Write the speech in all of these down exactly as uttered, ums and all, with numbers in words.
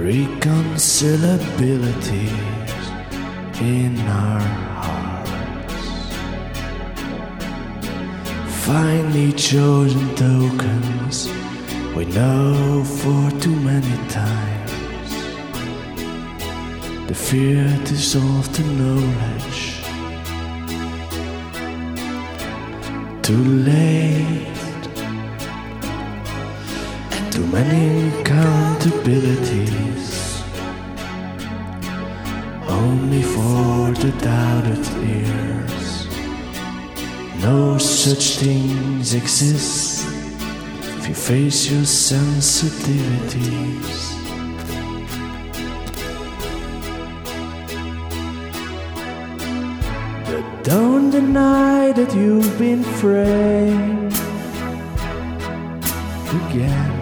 reconcilabilities in our hearts, finely chosen tokens we know for too many times. The fear dissolved the knowledge. Too late, and too many accountabilities, only for the doubted ears. No such things exist if you face your sensitivities. But don't deny that you've been framed again.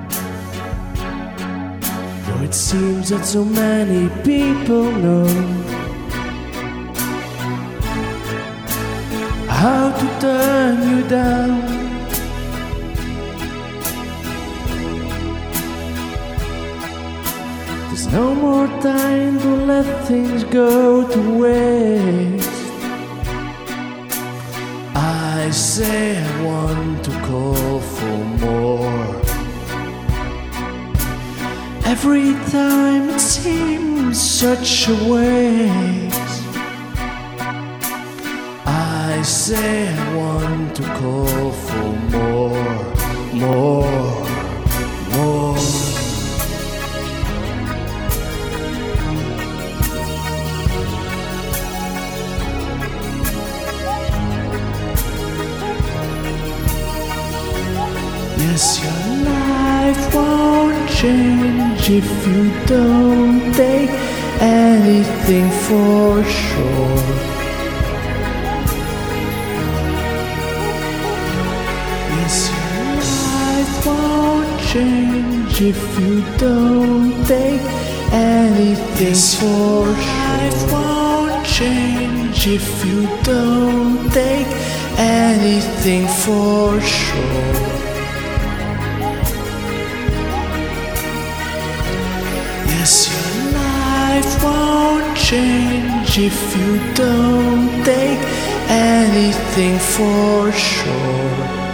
Though it seems that so many people know how to turn you down. There's no more time to let things go to waste. I say I want to call for more. Every time it seems such a waste. I say I want to call for more, more, more. Yes, your life won't change if you don't take anything for sure. Yes, your life won't change if you don't take anything yes, for sure. Life won't change if you don't take anything for sure. Yes, your life won't change if you don't take anything for sure.